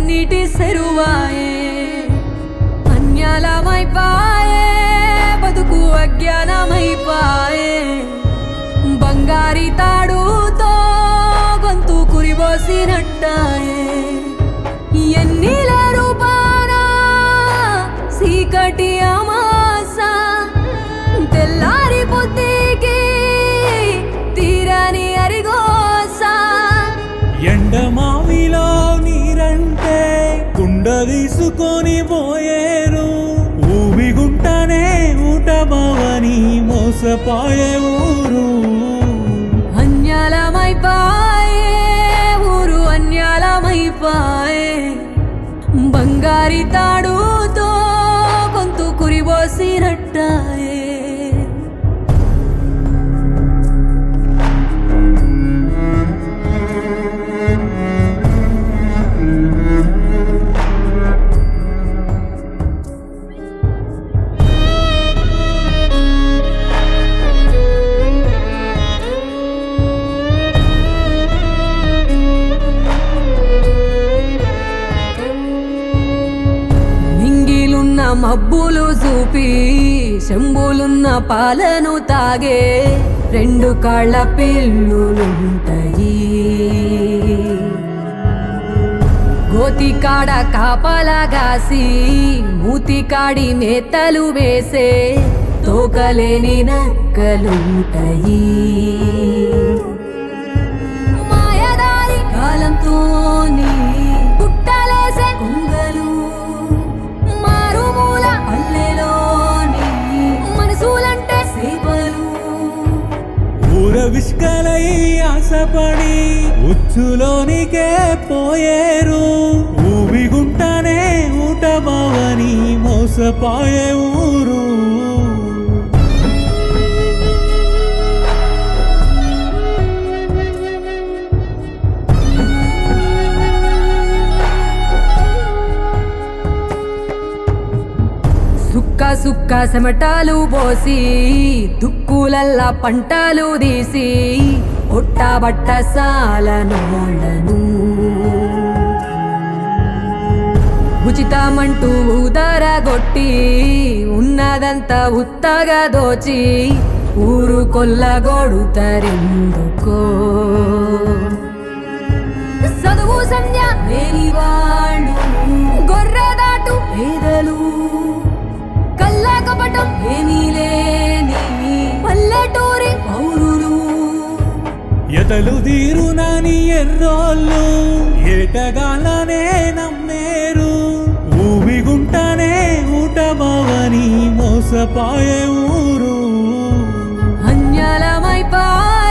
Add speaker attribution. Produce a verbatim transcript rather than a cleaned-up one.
Speaker 1: కన్నీటి సెరువాయే అన్యాలమైపాయే బతుకు అజ్ఞానమైపాయే బంగారి తాడుతో గొంతు కురిబోసినట్టాయే ఎన్నిల రూపాన సీకటి అమాస తెల్లారి పొద్దుకి తీరని అరిగోస
Speaker 2: ఎండమావిలో నీరంటే కుండ తీసుకొని పోయేరు ఊబిగుంటనే ఊట బావని మోసపాయే ఊరు
Speaker 1: అన్యాలమైపాయే ఊరు అన్యాలమైపాయే బంగారి తాడుతో గొంతు కురిబోసినట్టాయే మబ్బులు చూపి శంబులున్న పాలను తాగే రెండు కాళ్ళ పిల్లులుంటాయి గోతికాడ కాపలాగాసి మూతికాడి మేతలు వేసే తోకలేని నక్కలుంటాయి మాయదారి కాలంతోని పుట్టలేసే కుంగలు
Speaker 2: విష్కలై ఆశపడి ఉచ్చులోనికే పోయేరు ఊబిగుంటనే ఊట బావని మోసపాయే ఊరు
Speaker 1: సుక్క సుక్క చెమటాలు పోసి దుక్కులల్లా పంటలు తీసి ఒట్టబట్ట సాలనోళ్ళను ఉచితమంటూ ఉదరగొట్టి ఉన్నదంతా ఉత్తగా దోచి ఊరు కొల్లగొడుతారెందుకో చదువు సంధ్య లేని వాళ్ళు గొర్రెదాటు పేదలు కపటం ఏమీ లేని పల్లెటూరి పౌరులు
Speaker 2: ఎతలు తీరునని ఎర్రోళ్ళు ఏటగాలనే నమ్మేరు ఊబిగుంటనే ఊట బావని మోసపాయే ఊరు
Speaker 1: అన్యాలమైపాయే